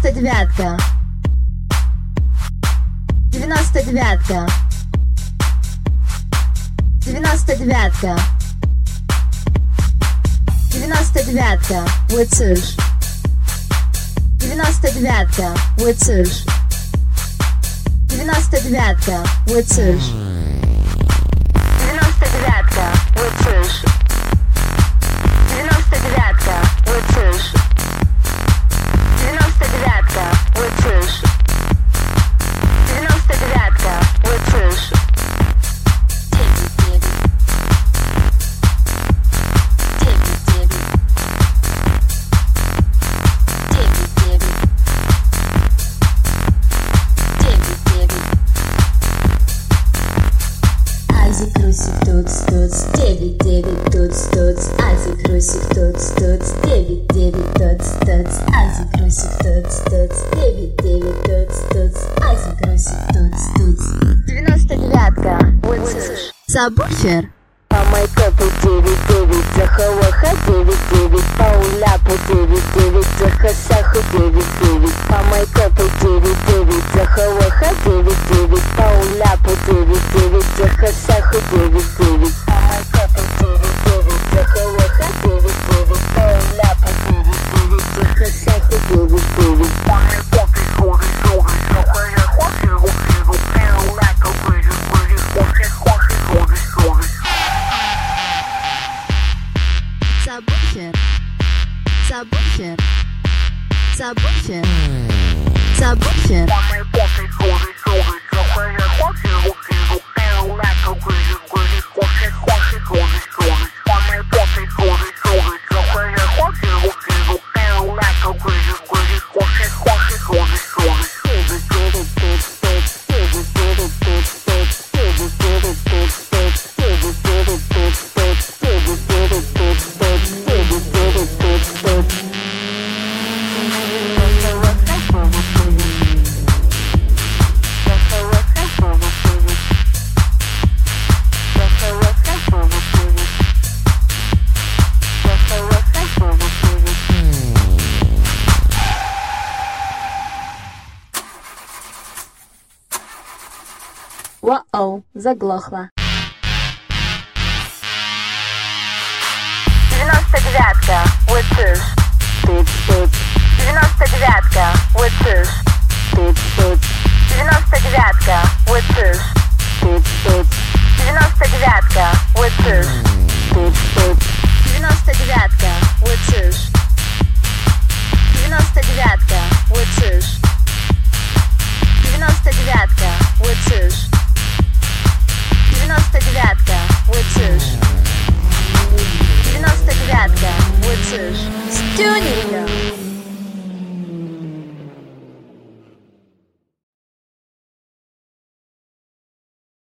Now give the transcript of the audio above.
девятка, 99-ка, 99-ка, 99-ка, выцыш, 99-ка, выцыш, 99-ка, выцыш, 99-ка, выцыш, 99-ка, выцыш, 99-ка, выцыш, 99-ка, выцыш. Азик, Русик, туц, туц, 9-9, туц, туц. Азик, Русик, туц, туц, 9-9, туц, туц. Азик, Русик, туц, туц, 9-9, туц, туц. Азик, Русик, туц, туц. 99-ка, выцыш. Сабвуфер. По майкапу 9-9, захалаха 9-9, по уляпу 9-9, захасаху 9-9. По майкапу 9-9, захалаха 9-9, по уляпу 9-9, захасаху 9-9. По майкапу 9-9, захалаха 9-9, по уляпу 9-9, захасаху 9-9. По майкапу 9-9, Сабвуфер. Сабвуфер. Сабвуфер. Сабвуфер. Вау, заглохла. 99-ка, выцыш. Туц, туц, 99-ка, выцыш. туц, туц, 99-ка, выцыш. туц, туц, 99-ка, выцыш. туц, туц. 99-ка, выцыш. 99-ка, выцыш. 99-ка, выцыш. 99-ка, выцыш. 99-ка, выцыш. Стюнинга.